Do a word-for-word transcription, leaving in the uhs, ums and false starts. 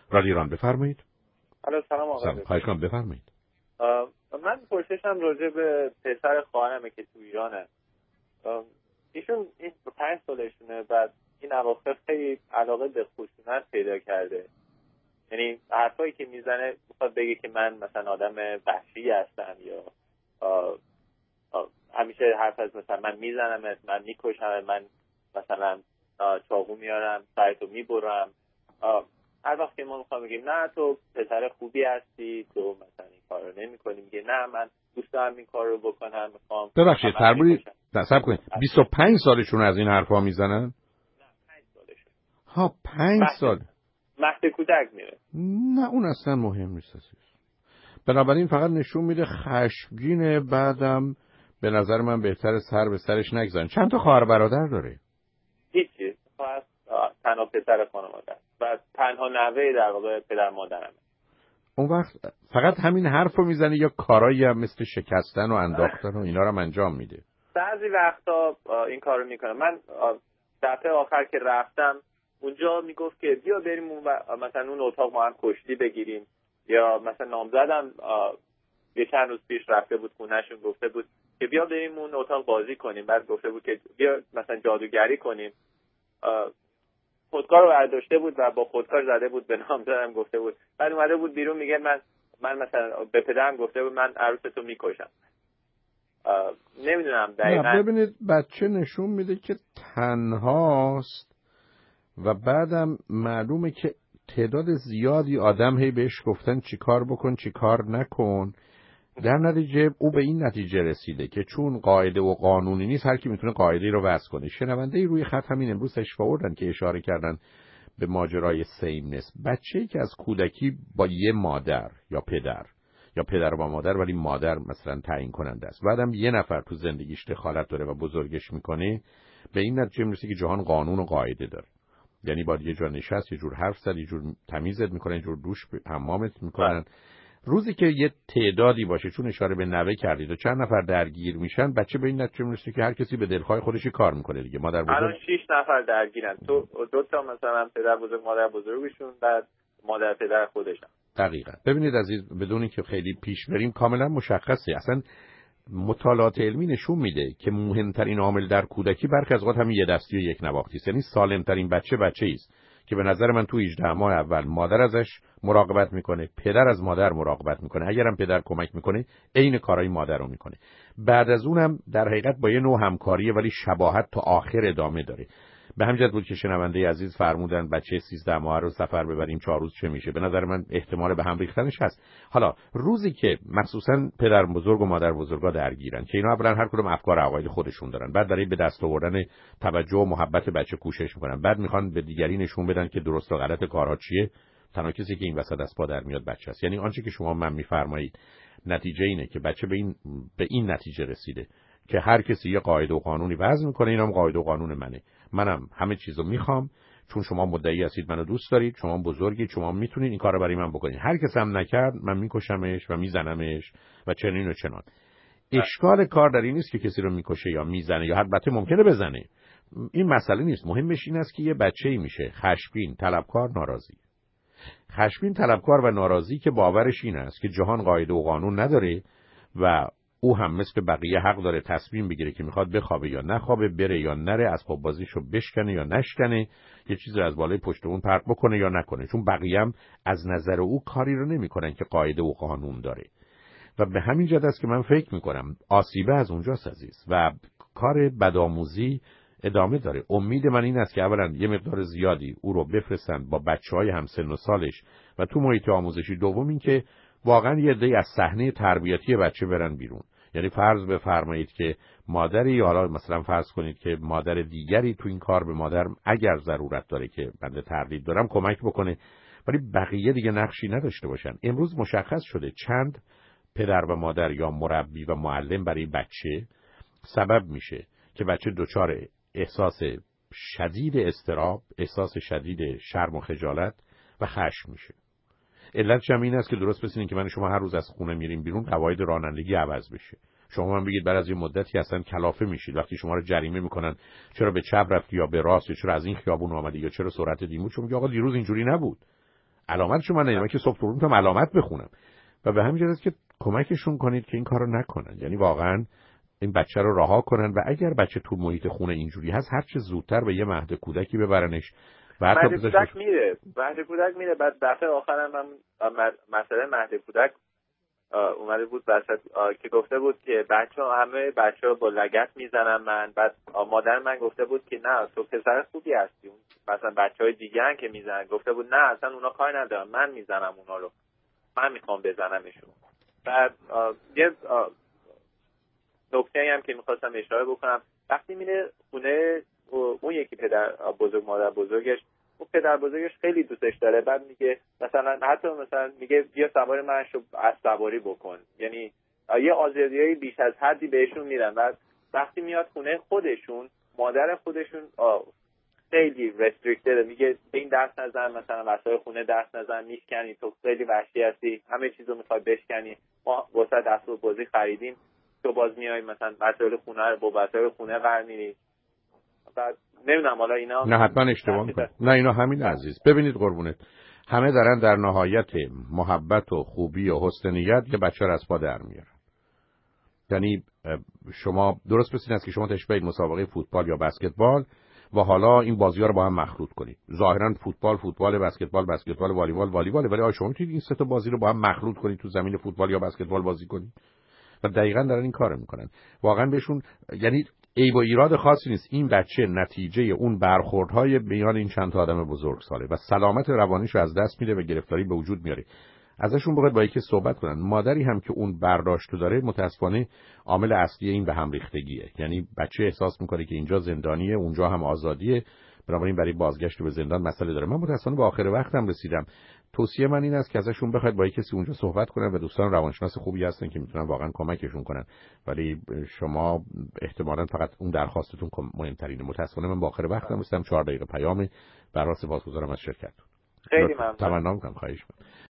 رادیو ایران بفرمایید. الو سلام آقای سلام، خواهش کنم بفرمایید. من پرسشم راجع به پسر خواهرمه که تو ایرانه. ایشون این پنج سالشونه، بعد این اواخر خیلی علاقه به خشونت پیدا کرده. یعنی حرفایی که میزنه میخواد بگه که من مثلا آدم وحشی هستم، یا آه آه همیشه حرف از مثلا من میزنم، من میکشم، من مثلا چاقو میارم سرتو میبرم. هر وقت که ما میخوام بگیم نه تو پسر خوبی هستی، تو مثلا این کار رو نمی کنی، میگه نه من دوست دارم این کار رو بکنم، میخوام. ببخشید فرمودید نصب کنید بیست و پنج سالشون از این حرفا میزنن؟ نه پنج سالشون. ها پنج سال مهد کودک میره. نه اون اصلا مهم نیست. بنابراین فقط نشون میده خشمگینه. بعدم به نظر من بهتره سر به سرش نگذارن. چند تا خواهر برادر داره؟ هیچی، فقط تنها پسر خانواده و تنها نوه در واقع پدر مادرمه. اون وقت فقط همین حرفو میزنه یا کارایی هم مثل شکستن و انداختن و اینا رو انجام میده؟ بعضی وقتا این کارو میکنه. من دفعه آخر که رفتم اونجا میگفت که بیا بریم اون مثلا اون اتاق ما هم کشتی بگیریم، یا مثلا نامزدم یه چند روز پیش رفته بود خونهشون، گفته بود که بیا بریم اون اتاق بازی کنیم. بعد گفته بود که بیا مثلا جادوگری کنیم. خودکار رو برداشته بود و با خودکار زده بود به نامزدم، گفته بود. بعد اومده بود بیرون میگه من من مثلا به پدرم گفته بود من عروستو میکشم. نمیدونم دقیقاً. ببینید بچه نشون میده که تنهاست و بعدم معلومه که تعداد زیادی آدم هی بهش گفتن چی کار بکن چی کار نکن. در نتیجه او به این نتیجه رسیده که چون قاعده و قانونی نیست هر کی میتونه قاعده رو وضع کنه. شنونده روی خط همین امروز تشریف آوردن که اشاره کردن به ماجرای سیمنس. بچه‌ای که از کودکی با یه مادر یا پدر یا پدر با مادر ولی مادر مثلا تعیین کننده است، بعدم یه نفر تو زندگیش دخالت داره و بزرگش میکنه، به این نتیجه میرسه که جهان قانون و قاعده داره. یعنی باید یه جا نشست، یه جور حرف زد، یه جور تمیزت میکنن، یه جور دوش حمامت میکنن. روزی که یه تعدادی باشه، چون اشاره به نوه کردید و چند نفر درگیر میشن، بچه به این نتیجه میرسه که هر کسی به دلخواه خودش کار میکنه دیگه. مادر بزرگ الان شش نفر درگیرن، تو دو تا مثلا پدر بزرگ مادر بزرگشون، بعد مادر پدر خودشون. دقیقاً. ببینید عزیز، بدون اینکه خیلی پیش بریم کاملا مشخصه. اصلا مطالعات علمی نشون میده که مهمترین عامل در کودکی برخی از اوقات همین یه دستی و یک نواختی است. یعنی سالمترین بچه بچه‌ای است که به نظر من تو هجده ماه اول مادر ازش مراقبت میکنه، پدر از مادر مراقبت میکنه، اگرم پدر کمک میکنه عین کارهای مادر رو میکنه. بعد از اونم در حقیقت با یه نوع همکاریه ولی شباهت تا آخر ادامه داره. به همین جهت بود که شنونده عزیز فرمودن بچه سیزده ماه رو سفر ببریم چهار روز چه میشه. به نظر من احتمال به هم ریختنش هست. حالا روزی که مخصوصا پدر بزرگ و مادر بزرگا درگیرن که اینا اولا هر کدوم افکار عقاید خودشون دارن، بعد برای به دست آوردن توجه و محبت بچه کوشش میکنن، بعد میخوان به دیگری نشون بدن که درست و غلط کارها چیه، تنها کسی که این وسط از پا در میاد بچه است. یعنی آنچه که شما من میفرمایید نتیجه اینه که بچه به این به این نتیجه رسیده که هر کسی یه قاعده و قانونی وضع میکنه، اینم قاعده و قانون منه، منم همه چیزو میخوام چون شما مدعی هستید منو دوست دارید، شما بزرگید، شما میتونید این کارو برای من بکنید، هر کس هم نکرد من میکشمش و میزنمش و چنین و چنان. اشکال کار در این نیست که کسی رو میکشه یا میزنه، یا البته ممکنه بزنه، این مسئله نیست. مهمش این است که یه بچه‌ای میشه خشمگین، طلبکار، ناراضی. خشمگین، طلبکار و ناراضی که باورش این است که جهان قاعده و قانون نداره و او هم مثل بقیه حق داره تصمیم بگیره که میخواد بخوابه یا نخوابه، بره یا نره، اسباب بازیشو بشکنه یا نشکنه، یه چیزی از بالای پشت اون پرت بکنه یا نکنه، چون بقیه هم از نظر او کاری رو نمیکنن که قاعده و قانون داره. و به همین جهت است که من فکر میکنم آسیبه از اونجاست عزیز و کار بدآموزی ادامه داره. امید من این است که اولا یه مقدار زیادی او رو بفرستن با بچهای همسن و سالش و تو محیط آموزشی. دوم این که واقعا یه عده‌ای از صحنه تربیتی بچه برن بیرون. یعنی فرض بفرمایید که مادری، یا حالا مثلا فرض کنید که مادر دیگری تو این کار به مادر اگر ضرورت داره که بنده تردید دارم کمک بکنه، ولی بقیه دیگه نقشی نداشته باشن. امروز مشخص شده چند پدر و مادر یا مربی و معلم برای بچه سبب میشه که بچه دچار احساس شدید اضطراب، احساس شدید شرم و خجالت و خشم میشه. علتش هم این است که درست بسینین که من شما هر روز از خونه میریم بیرون قواعد رانندگی عوض بشه. شما من بگید بعد از یه مدتی اصلا کلافه میشید وقتی شما رو جریمه میکنن چرا به چپ رفتی یا به راست، یا چرا از این خیابون اومدی، یا چرا سرعت دیمو، چون میگه آقا دیروز اینجوری نبود. علامتشو من نمیدونم که صبح تو میتونم علامت بخونم و به همین جهت که کمکشون کنید که این کارو نکنن، یعنی واقعا این بچه رو رها کنن و اگر بچه تو محیط خونه اینجوری هست هر چه زودتر به یه مهد کودکی ببرنش. مهد کودک میره مهد کودک میره بعد دفعه آخرم هم مسئله مهد کودک اومده بود وسط که گفته بود که بچه ها همه بچه ها با لگد میزنن من، بعد مادر من گفته بود که نه تو پسر خوبی هستی، مثلا بچه های دیگه هم که میزنن گفته بود نه اصلا اونا کار ندارن من میزنم اونا رو، من میخوام بزنمشون. بعد یه نکته هم که میخواستم اشاره بکنم، وقتی میره خونه اون یکی پدر بزرگ مادر بزرگش، اون پدر بزرگش خیلی دوستش داره، بعد میگه مثلا حتی مثلا میگه بیا سوار من شو اسب سواری بکن، یعنی یه آزادیای بیش از حدی بهشون میدن. بعد وقتی میاد خونه خودشون مادر خودشون خیلی رستریکتد، میگه به این دست نزن، مثلا وسایل خونه دست نزن، میشکنی، تو خیلی وحشی هستی، همه چیزو میخوای بشکنی، ما واسه دستور بازی خریدیم تو باز میای مثلا وسایل خونه رو با وسایل خونه قرار میدی. بعد نمیدونم حالا اینا نه حتما اشتباه میکنه، نه اینا همین عزیز. ببینید قربونت، همه دارن در نهایت محبت و خوبی و حسن نیت یه بچه رو از پا در میارن. یعنی شما درست بسید است که شما تشبیه مسابقه فوتبال یا بسکتبال و حالا این بازی‌ها رو با هم مخلوط کنید. ظاهراً فوتبال فوتبال، بسکتبال بسکتبال، والیبال والیبال، ولی آیا شما میتونید این سه تا بازی رو با هم مخلوط کنید تو زمین فوتبال یا بسکتبال بازی کنید؟ و دقیقاً دارن این کارو میکنن. واقعاً بهشون یعنی عیب و ایراد خاصی نیست، این بچه نتیجه اون برخوردهای میان این چند تا آدم بزرگساله و سلامت روانیش رو از دست میده و گرفتاری به وجود میاره. ازشون بخواید با یکی صحبت کنن. مادری هم که اون برداشتو داره متاسفانه عامل اصلی این به هم ریختگیه، یعنی بچه احساس میکنه که اینجا زندانیه اونجا هم آزادیه، بنابراین برای بازگشت به زندان مسئله داره. من متاسفانه به آخر وقتم رسیدم. توصیه من این است که ازشون بخواید با کسی اونجا صحبت کنن و دوستان روانشناس خوبی هستن که میتونن واقعا کمکشون کنن، ولی شما احتمالاً فقط اون درخواستتون مهمترینه. متاسفانه من با آخر وقتم رسیدم، چهار دقیقه پیامه. برای سپاسگزارم از شرکتتون. خیلی ممنون. تمنا می‌کنم. خواهش می‌کنم.